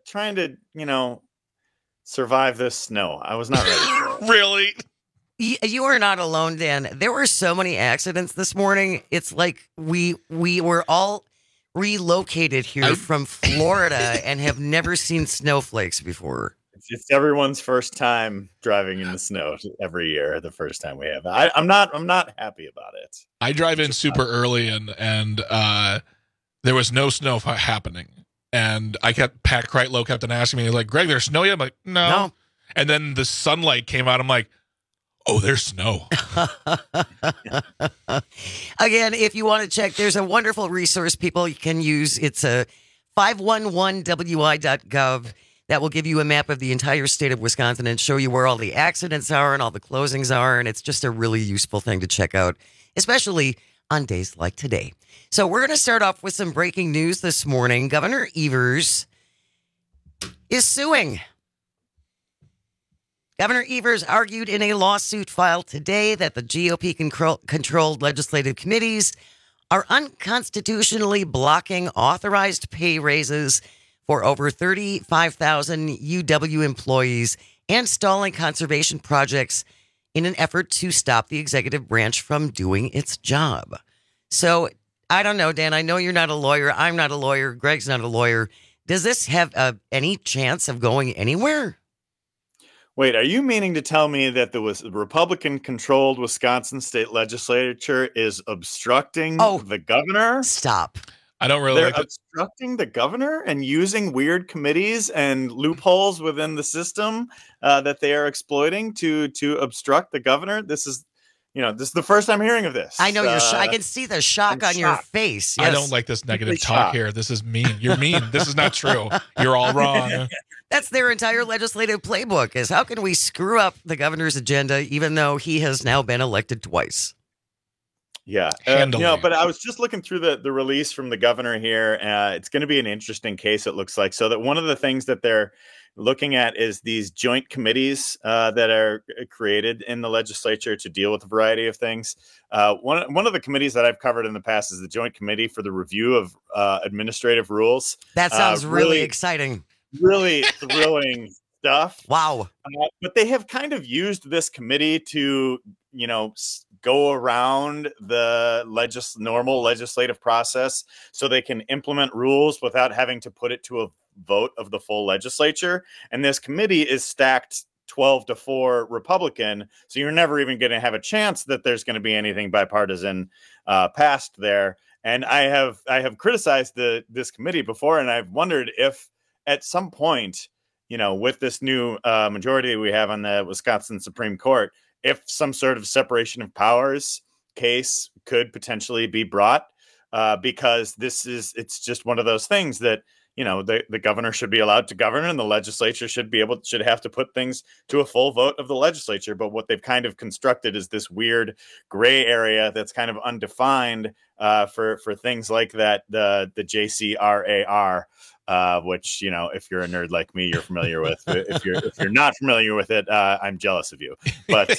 survive this snow. I was not ready for it. Really? You are not alone, Dan. There were so many accidents this morning. It's like we were all relocated here from Florida and have never seen snowflakes before. It's everyone's first time driving in the snow every year. The first time we have. I'm not happy about it. I drive in super early and there was no snow happening. And Pat Kreitlow kept on asking me, like, Greg, there's snow yet? I'm like, no. And then the sunlight came out. I'm like, oh, there's snow. Again, if you want to check, there's a wonderful resource people can use. It's a 511wi.gov that will give you a map of the entire state of Wisconsin and show you where all the accidents are and all the closings are. And it's just a really useful thing to check out, especially on days like today. So we're going to start off with some breaking news this morning. Governor Evers is suing. Governor Evers argued in a lawsuit filed today that the GOP-controlled legislative committees are unconstitutionally blocking authorized pay raises for over 35,000 UW employees and stalling conservation projects in an effort to stop the executive branch from doing its job. So, I don't know, Dan. I know you're not a lawyer. I'm not a lawyer. Greg's not a lawyer. Does this have any chance of going anywhere? Wait, are you meaning to tell me that the Republican-controlled Wisconsin state legislature is obstructing the governor? Stop. I don't really They're obstructing the governor and using weird committees and loopholes within the system that they are exploiting to obstruct the governor. This is the first I'm hearing of this. I know you're I can see the shock on your face. Yes. I don't like this negative talk here. This is mean. You're mean. This is not true. You're all wrong. That's their entire legislative playbook is how can we screw up the governor's agenda even though he has now been elected twice? Yeah. But I was just looking through the release from the governor here. It's going to be an interesting case, it looks like. So that one of the things that they're looking at is these joint committees that are created in the legislature to deal with a variety of things. One of the committees that I've covered in the past is the Joint Committee for the Review of Administrative Rules. That sounds really exciting. Really thrilling stuff. Wow. But they have kind of used this committee to, go around the normal legislative process so they can implement rules without having to put it to a vote of the full legislature. And this committee is stacked 12-4 Republican. So you're never even going to have a chance that there's going to be anything bipartisan passed there. And I have criticized this committee before, and I've wondered if at some point, with this new majority we have on the Wisconsin Supreme Court, if some sort of separation of powers case could potentially be brought, because it's just one of those things that, the governor should be allowed to govern and the legislature should have to put things to a full vote of the legislature. But what they've kind of constructed is this weird gray area that's kind of undefined for things like that, the JCRAR. Which, if you're a nerd like me, you're familiar with. If you're not familiar with it, I'm jealous of you. But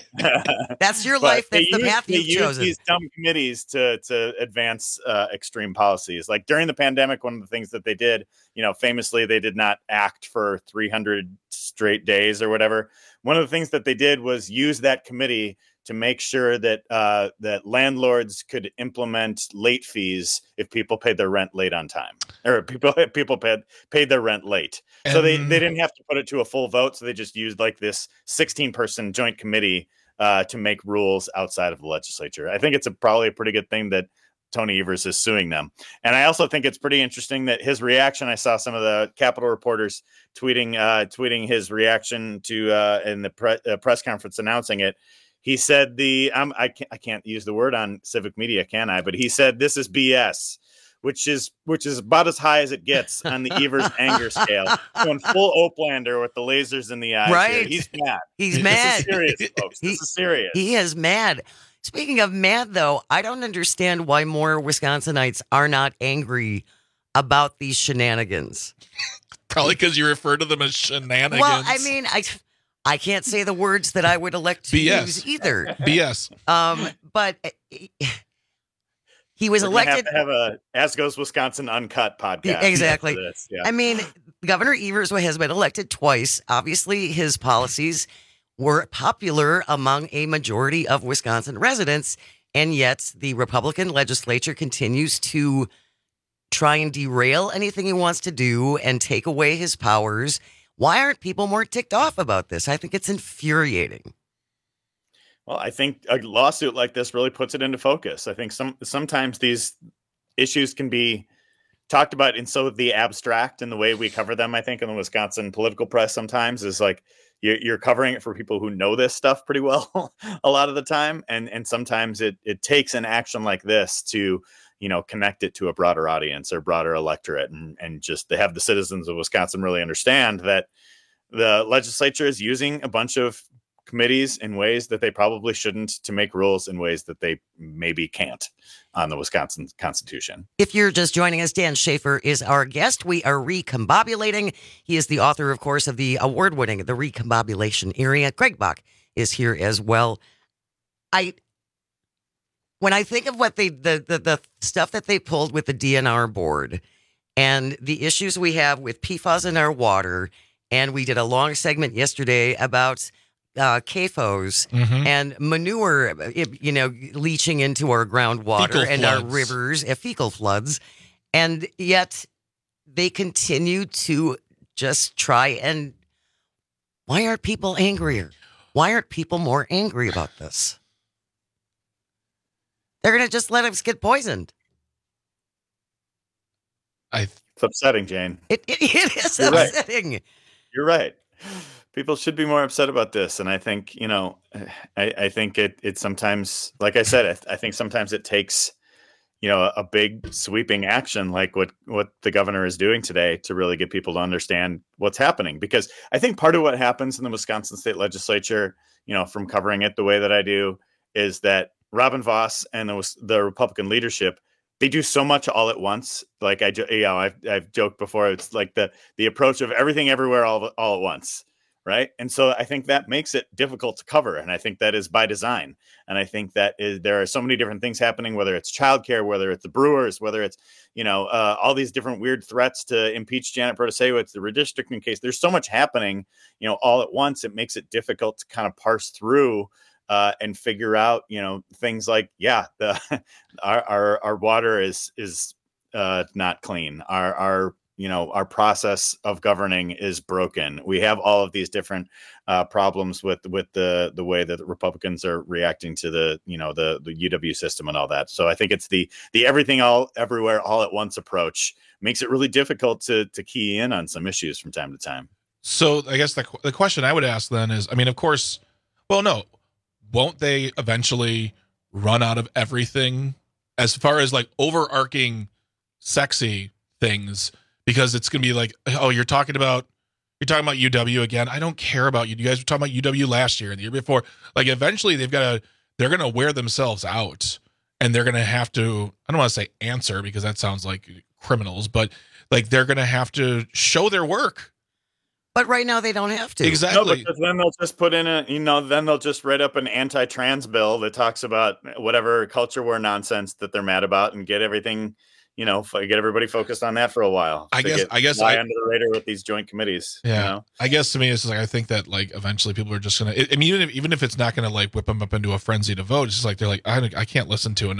that's your life. That's the path you've chosen. These dumb committees to advance extreme policies. Like during the pandemic, one of the things that they did, famously, they did not act for 300 straight days or whatever. One of the things that they did was use that committee to make sure that that landlords could implement late fees if people paid their rent late on time, or people paid their rent late. So they didn't have to put it to a full vote. So they just used like this 16-person joint committee to make rules outside of the legislature. I think it's probably a pretty good thing that Tony Evers is suing them. And I also think it's pretty interesting that his reaction, I saw some of the Capitol reporters tweeting his reaction to in the press conference announcing it. He said I can't use the word on civic media, can I? But he said this is BS, which is about as high as it gets on the Evers anger scale. Going full Oaklander with the lasers in the eyes. Right. Here. He's mad. He's mad. This is serious, folks. This is serious. He is mad. Speaking of mad, though, I don't understand why more Wisconsinites are not angry about these shenanigans. Probably because you refer to them as shenanigans. Well, I mean, I can't say the words that I would elect to use either. BS. But he was We're gonna elected. have a As Goes Wisconsin Uncut podcast. Exactly. after this. Yeah. I mean, Governor Evers has been elected twice. Obviously, his policies were popular among a majority of Wisconsin residents, and yet the Republican legislature continues to try and derail anything he wants to do and take away his powers. Why aren't people more ticked off about this? I think it's infuriating. Well, I think a lawsuit like this really puts it into focus. I think sometimes these issues can be talked about in so the abstract in the way we cover them. I think in the Wisconsin political press sometimes is like you're covering it for people who know this stuff pretty well a lot of the time, and sometimes it takes an action like this to connect it to a broader audience or broader electorate, and just to have the citizens of Wisconsin really understand that the legislature is using a bunch of committees in ways that they probably shouldn't, to make rules in ways that they maybe can't on the Wisconsin Constitution. If you're just joining us, Dan Schaefer is our guest. We are recombobulating. He is the author, of course, of the award-winning The Recombobulation Area. Greg Bach is here as well. When I think of what the stuff that they pulled with the DNR board and the issues we have with PFAS in our water, and we did a long segment yesterday about CAFOs and manure, leaching into our groundwater and our rivers, fecal floods. And yet they continue to just try and why aren't people angrier? Why aren't people more angry about this? They're going to just let us get poisoned. It's upsetting, Jane. It is You're upsetting. Right. You're right. People should be more upset about this. And I think, I think it sometimes, like I said, I think sometimes it takes, a big sweeping action like what the governor is doing today to really get people to understand what's happening. Because I think part of what happens in the Wisconsin state legislature, from covering it the way that I do, is that Robin Vos and the Republican leadership, they do so much all at once. Like I've joked before, it's like the approach of everything everywhere all at once. Right. And so I think that makes it difficult to cover. And I think that is by design. And I think that there are so many different things happening, whether it's childcare, whether it's the Brewers, whether it's, all these different weird threats to impeach Janet Protasewicz, the redistricting case. There's so much happening, all at once. It makes it difficult to kind of parse through and figure out, things like, our water is not clean. Our process of governing is broken. We have all of these different problems with the way that the Republicans are reacting to the UW system and all that. So I think it's the everything all everywhere all at once approach makes it really difficult to key in on some issues from time to time. So I guess the question I would ask then is, I mean, of course, well, no, won't they eventually run out of everything as far as like overarching sexy things? Because it's going to be like, oh, you're talking about UW again. I don't care about you. You guys were talking about UW last year and the year before. Like eventually they're going to wear themselves out and they're going to have to, I don't want to say answer because that sounds like criminals, but like they're going to have to show their work. But right now they don't have to. Exactly. No, because then they'll just put in then they'll just write up an anti-trans bill that talks about whatever culture war nonsense that they're mad about and get everything, get everybody focused on that for a while. I guess fly under the radar with these joint committees. Yeah. I guess to me, it's like, I think that like eventually people are just going to, I mean, even if it's not going to like whip them up into a frenzy to vote, it's just like, they're like, I can't listen to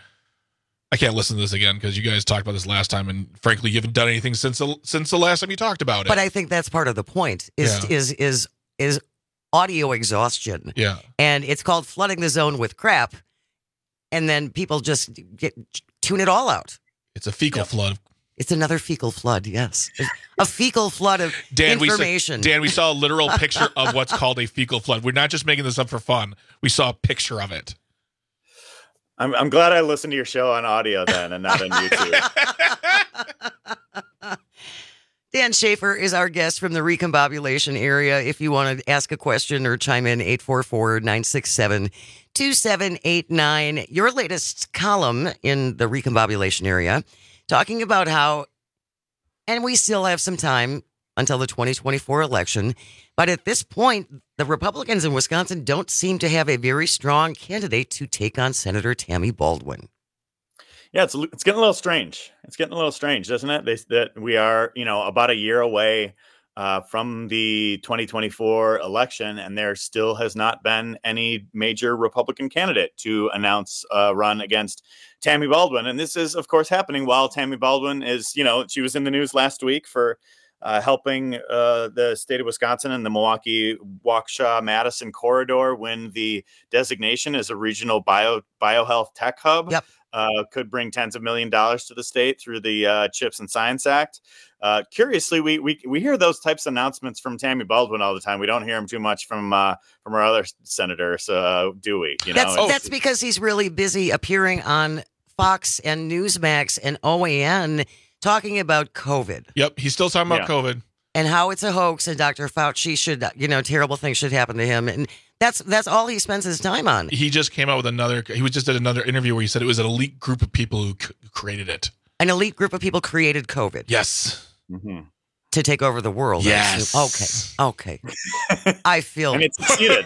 this again because you guys talked about this last time. And frankly, you haven't done anything since the last time you talked about it. But I think that's part of the point is audio exhaustion. Yeah. And it's called flooding the zone with crap. And then people just tune it all out. It's a fecal flood. It's another fecal flood, yes. A fecal flood of information. We saw a literal picture of what's called a fecal flood. We're not just making this up for fun. We saw a picture of it. I'm glad I listened to your show on audio then and not on YouTube. Dan Schaefer is our guest from the recombobulation area. If you want to ask a question or chime in, 844-967-2969. 82789, your latest column in the recombobulation area, talking about how, and we still have some time until the 2024 election, but at this point, the Republicans in Wisconsin don't seem to have a very strong candidate to take on Senator Tammy Baldwin. Yeah, it's getting a little strange. It's getting a little strange, doesn't it? That we are, about a year away from the 2024 election, and there still has not been any major Republican candidate to announce a run against Tammy Baldwin. And this is, of course, happening while Tammy Baldwin is, she was in the news last week for helping the state of Wisconsin and the Milwaukee-Waukesha-Madison corridor win the designation as a regional biohealth tech hub. Yep. Could bring tens of $millions to the state through the CHIPS and Science Act. Curiously, we hear those types of announcements from Tammy Baldwin all the time. We don't hear them too much from our other senators, do we? That's because he's really busy appearing on Fox and Newsmax and OAN talking about COVID. Yep, he's still talking about COVID. And how it's a hoax, and Dr. Fauci should, terrible things should happen to him. And that's all he spends his time on. He just came out with just did another interview where he said it was an elite group of people who created it. An elite group of people created COVID. Yes. Mm-hmm. To take over the world. Yes. Okay. I feel. And it's succeeded.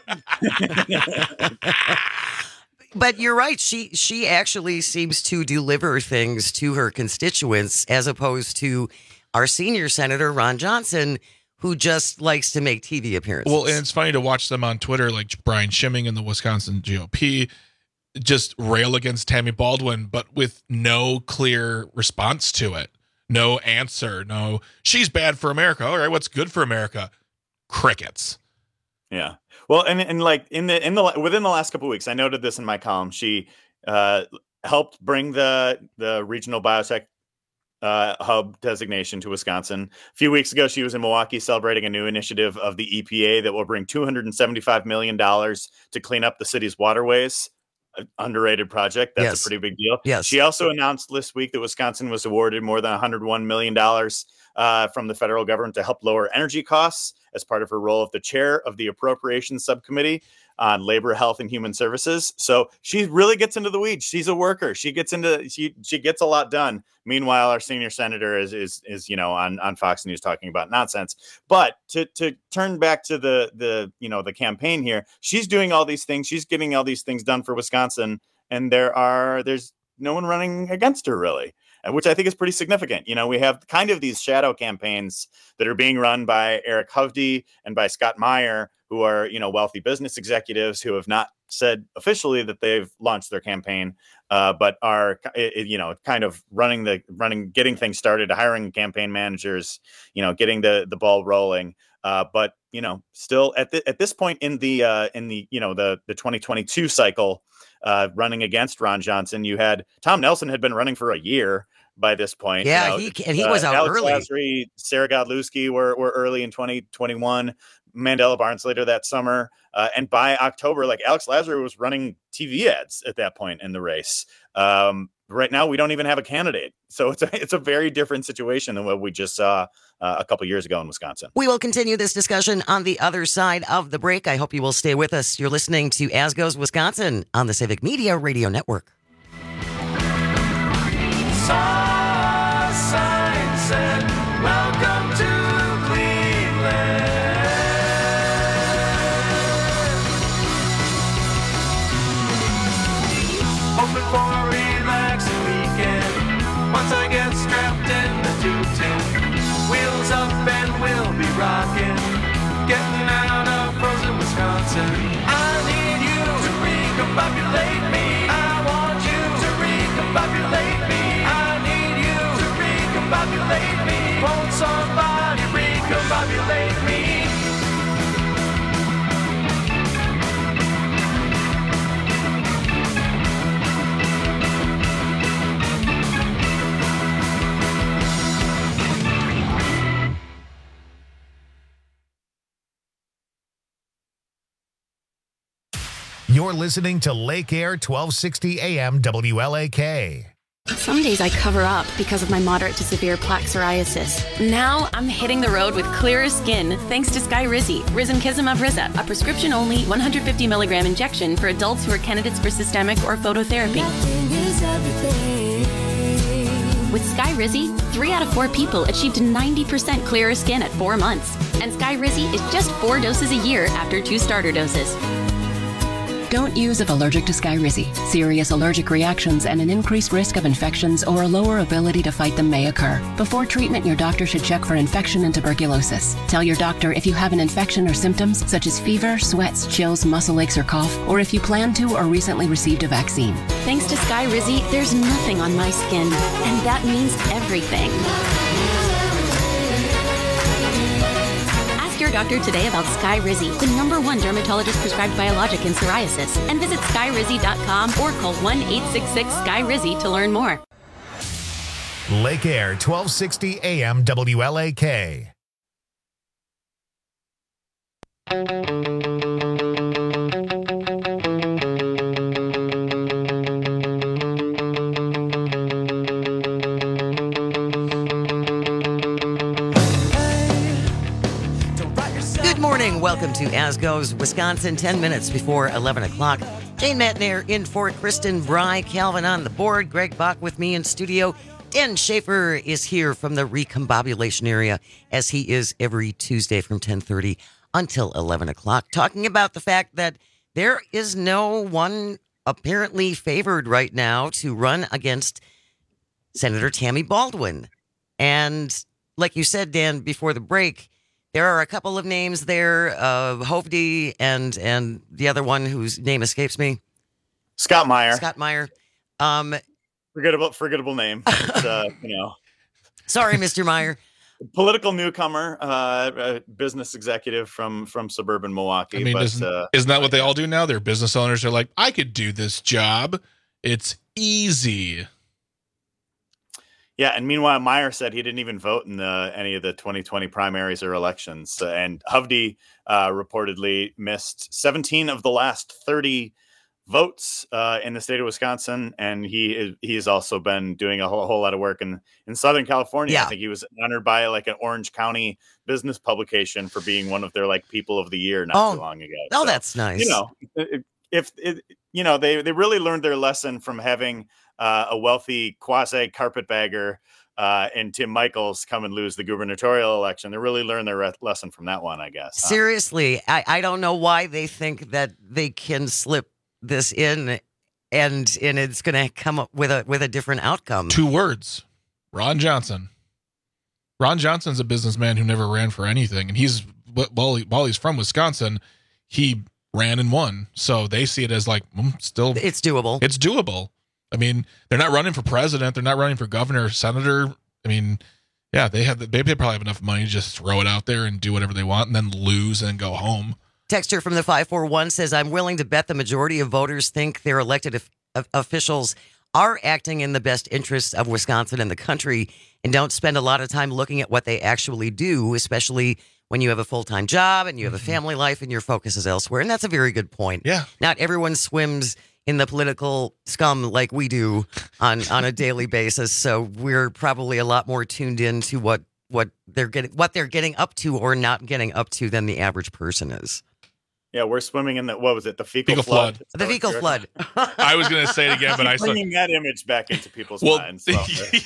But you're right. She actually seems to deliver things to her constituents, as opposed to our senior senator, Ron Johnson, who just likes to make TV appearances. Well, and it's funny to watch them on Twitter, like Brian Schimming in the Wisconsin GOP, just rail against Tammy Baldwin, but with no clear response to it. No answer. No, she's bad for America. All right, what's good for America? Crickets. Yeah. Well, and like within the last couple of weeks, I noted this in my column. She helped bring the regional biotech hub designation to Wisconsin. A few weeks ago, she was in Milwaukee celebrating a new initiative of the EPA that will bring $275 million to clean up the city's waterways. Underrated project. That's a pretty big deal. Yes. She also announced this week that Wisconsin was awarded more than $101 million from the federal government to help lower energy costs as part of her role of the chair of the Appropriations Subcommittee on Labor, Health, and Human Services. So she really gets into the weeds. She's a worker. She gets a lot done. Meanwhile, our senior senator is on Fox News talking about nonsense. But to turn back to the campaign here, she's doing all these things. She's getting all these things done for Wisconsin, and there's no one running against her really, which I think is pretty significant. We have kind of these shadow campaigns that are being run by Eric Hovde and by Scott Meyer, who are, wealthy business executives who have not said officially that they've launched their campaign, but are, kind of getting things started, hiring campaign managers, getting the ball rolling. But, still at this point in the 2022 cycle, running against Ron Johnson, you had Tom Nelson had been running for a year by this point. Yeah, he was out Alex early. Lasry, Sarah Godlewski were early in 2021. Mandela Barnes later that summer. And by October, like Alex Lasry was running TV ads at that point in the race. Right now, we don't even have a candidate. So it's a very different situation than what we just saw a couple years ago in Wisconsin. We will continue this discussion on the other side of the break. I hope you will stay with us. You're listening to As Goes Wisconsin on the Civic Media Radio Network. Welcome to Cleveland. Hoping for a relaxing weekend. Once I get strapped in the 210, wheels up and we'll be rocking. Getting out of frozen Wisconsin. I need you to recombobulate me. I want you to recombobulate me. I need you to recombobulate me. Won't somebody recombobulate me? You're listening to Lake Air 1260 AM WLAK. Some days I cover up because of my moderate to severe plaque psoriasis. Now I'm hitting the road with clearer skin thanks to Skyrizi, Risankizumab Riza, a prescription-only 150 milligram injection for adults who are candidates for systemic or phototherapy. With Skyrizi, 3 out of 4 people achieved 90% clearer skin at 4 months. And Skyrizi is just 4 doses a year after 2 starter doses. Don't use if allergic to Skyrizi. Serious allergic reactions and an increased risk of infections or a lower ability to fight them may occur. Before treatment, your doctor should check for infection and tuberculosis. Tell your doctor if you have an infection or symptoms such as fever, sweats, chills, muscle aches, or cough, or if you plan to or recently received a vaccine. Thanks to Skyrizi, there's nothing on my skin, and that means everything. Your doctor today about Skyrizi, the #1 dermatologist prescribed biologic in psoriasis, and visit skyrizi.com or call 1-866-SKY-RIZZI to learn more. Lake Air, 1260 AM WLAK. Welcome to As Goes Wisconsin, 10 minutes before 11 o'clock. Jane Matnair in for Kristen Bry, Calvin on the board, Greg Bach with me in studio. Dan Schaefer is here from the recombobulation area, as he is every Tuesday from 10:30 until 11 o'clock, talking about the fact that there is no one apparently favored right now to run against Senator Tammy Baldwin. And like you said, Dan, before the break, there are a couple of names there, Hovde and the other one whose name escapes me. Scott Meyer. Forgettable name. But, Sorry, Mr. Meyer. Political newcomer, business executive from suburban Milwaukee. I mean, isn't that what they all do now? They're business owners. They're like, I could do this job. It's easy. Yeah, and meanwhile, Meyer said he didn't even vote in any of the 2020 primaries or elections. And Hovde reportedly missed 17 of the last 30 votes in the state of Wisconsin, and he has also been doing a whole lot of work in Southern California. Yeah. I think he was honored by like an Orange County business publication for being one of their like people of the year not too long ago. Oh, so, that's nice. They really learned their lesson from having a wealthy quasi carpetbagger and Tim Michaels come and lose the gubernatorial election. They really learned their lesson from that one, I guess. Seriously, I don't know why they think that they can slip this in and it's going to come up with a different outcome. 2 words: Ron Johnson. Ron Johnson's a businessman who never ran for anything, and while he's from Wisconsin, he ran and won. So they see it as like still it's doable. It's doable. I mean, they're not running for president. They're not running for governor or senator. I mean, yeah, they probably have enough money to just throw it out there and do whatever they want and then lose and go home. Texter from the 541 says, I'm willing to bet the majority of voters think their elected officials are acting in the best interests of Wisconsin and the country and don't spend a lot of time looking at what they actually do, especially when you have a full-time job and you have a family life and your focus is elsewhere. And that's a very good point. Yeah. Not everyone swims in the political scum like we do on a daily basis. So we're probably a lot more tuned in to what they're getting up to or not getting up to than the average person is. Yeah, we're swimming in the fecal flood. The fecal flood. I was going to say it again, but I saw bringing that image back into people's minds. So.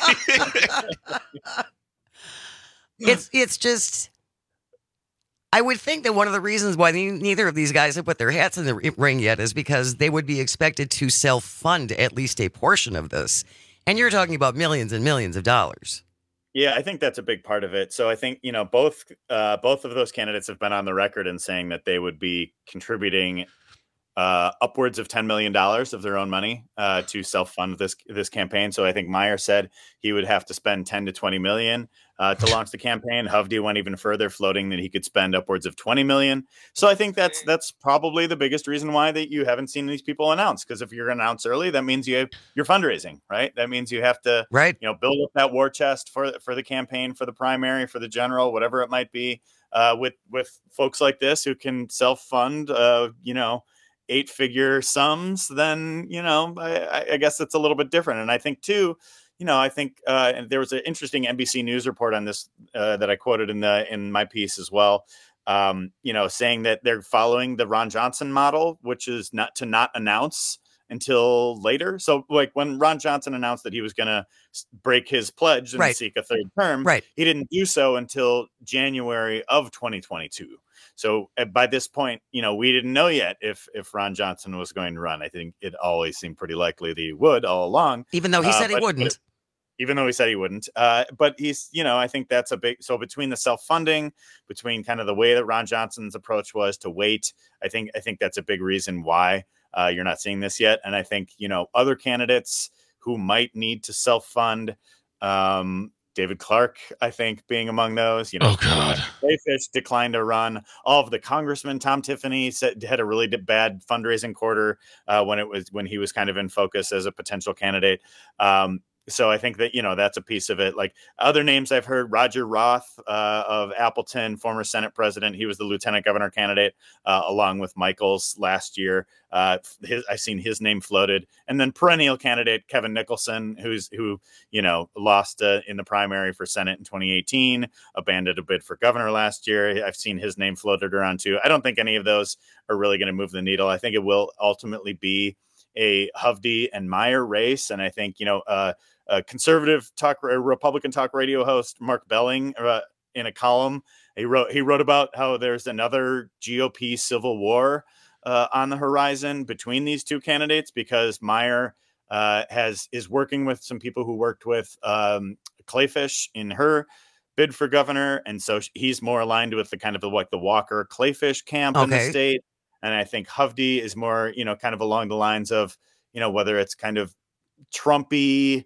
It's just, I would think that one of the reasons why neither of these guys have put their hats in the ring yet is because they would be expected to self-fund at least a portion of this. And you're talking about millions and millions of dollars. Yeah, I think that's a big part of it. So I think, both of those candidates have been on the record in saying that they would be contributing upwards of $10 million of their own money to self-fund this campaign. So I think Meyer said he would have to spend 10 to 20 million to launch the campaign. Hovde went even further, floating that he could spend upwards of 20 million. So I think that's probably the biggest reason why that you haven't seen these people announce. Because if you're announced early, that means you're fundraising, right? That means you have to build up that war chest for the campaign, for the primary, for the general, whatever it might be. With folks like this who can self-fund, 8-figure sums, then, I guess it's a little bit different. And I think too, and there was an interesting NBC News report on this that I quoted in my piece as well. Saying that they're following the Ron Johnson model, which is not announce until later. So like when Ron Johnson announced that he was going to break his pledge and seek a third term, he didn't do so until January of 2022. So by this point, we didn't know yet if Ron Johnson was going to run. I think it always seemed pretty likely that he would all along. Even though he said he wouldn't. Even though he said he wouldn't. But he's, I think that's a big, so between the self-funding, between kind of the way that Ron Johnson's approach was to wait, I think that's a big reason why you're not seeing this yet. And I think, other candidates who might need to self-fund, David Clark, I think, being among those. Oh God, Clayfish declined to run. All of the congressmen, Tom Tiffany had a really bad fundraising quarter when he was kind of in focus as a potential candidate. So I think that, that's a piece of it. Like other names I've heard, Roger Roth of Appleton, former Senate president. He was the lieutenant governor candidate along with Michaels last year. I've seen his name floated. And then perennial candidate Kevin Nicholson, who lost in the primary for Senate in 2018, abandoned a bid for governor last year. I've seen his name floated around too. I don't think any of those are really going to move the needle. I think it will ultimately be a Hovde and Meyer race. And I think, a conservative Republican talk radio host, Mark Belling, in a column, he wrote about how there's another GOP civil war on the horizon between these two candidates, because Meyer is working with some people who worked with Clayfish in her bid for governor. And so he's more aligned with the kind of the Walker Clayfish camp in the state. And I think Hovde is more, kind of along the lines of, whether it's kind of Trumpy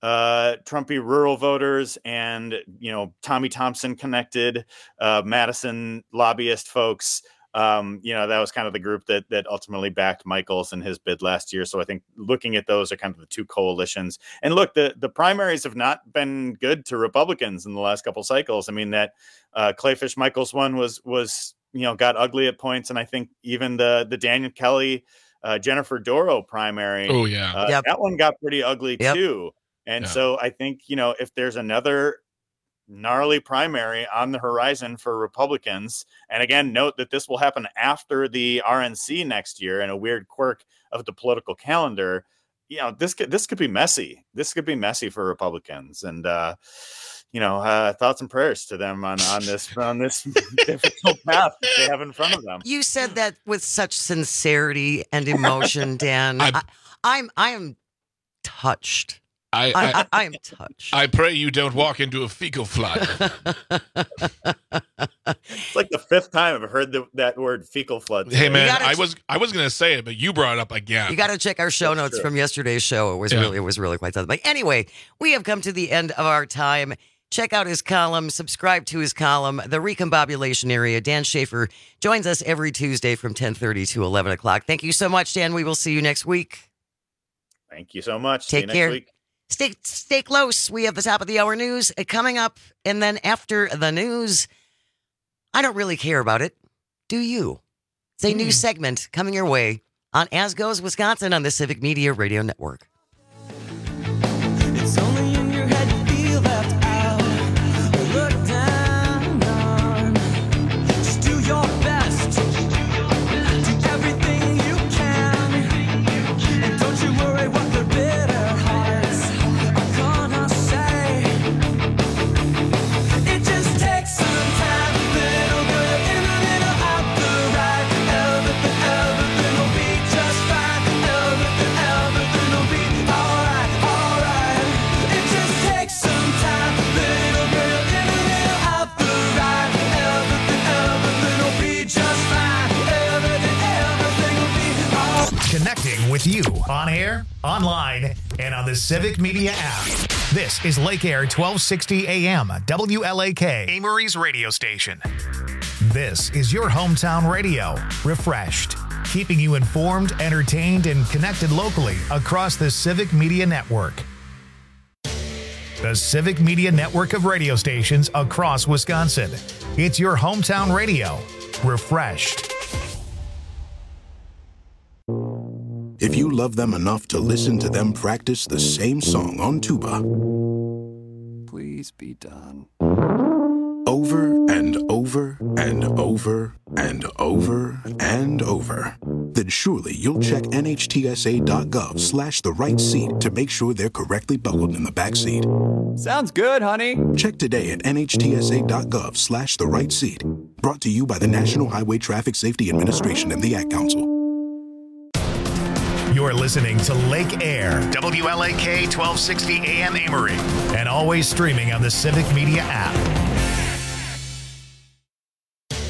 rural voters and, Tommy Thompson connected Madison lobbyist folks. That was kind of the group that ultimately backed Michaels in his bid last year. So I think looking at those are kind of the two coalitions. And look, the primaries have not been good to Republicans in the last couple cycles. I mean, that Clayfish Michaels one was got ugly at points. And I think even the Daniel Kelly, Jennifer Doro primary, that one got pretty ugly too. And so I think, if there's another gnarly primary on the horizon for Republicans, and again, note that this will happen after the RNC next year, and a weird quirk of the political calendar, this could be messy. This could be messy for Republicans. And, thoughts and prayers to them on this difficult path that they have in front of them. You said that with such sincerity and emotion, Dan. I am touched. I am touched. I pray you don't walk into a fecal flood. It's like the fifth time I've heard that word fecal flood today. Hey man, I was going to say it, but you brought it up again. You got to check our show notes from yesterday's show. It was really quite something. But anyway, we have come to the end of our time. Check out his column, subscribe to his column, The Recombobulation Area. Dan Schaefer joins us every Tuesday from 10:30 to 11 o'clock. Thank you so much, Dan. We will see you next week. Thank you so much. Take care. See you next week. Stay close. We have the top of the hour news coming up. And then after the news, I don't really care about it. Do you? It's a new segment coming your way on As Goes Wisconsin on the Civic Media Radio Network. It's only in your head you feel left out. Look down. Just do your best. Do everything you can. And don't you worry what the bitter hearts are gonna say. It just takes some time. Little girl in the middle of the ride. Everything will be just fine. Everything will be alright. It just takes some time. Little girl in the middle of the ride. Everything will be just fine. Everything will be alright. Connecting with you on air, online, and on the Civic Media app. This is Lake Air 1260 AM, WLAK, Amory's radio station. This is your hometown radio, refreshed, keeping you informed, entertained, and connected locally across the Civic Media Network. The Civic Media Network of radio stations across Wisconsin. It's your hometown radio, refreshed. you love them enough to listen to them practice the same song on tuba. Please be done. Over and over and over and over and over. Then surely you'll check nhtsa.gov/the right seat to make sure they're correctly buckled in the back seat. Sounds good, honey. Check today at nhtsa.gov/the right seat. Brought to you by the National Highway Traffic Safety Administration and the Ad Council. You're listening to Lake Air, WLAK 1260 AM Amory, and always streaming on the Civic Media app.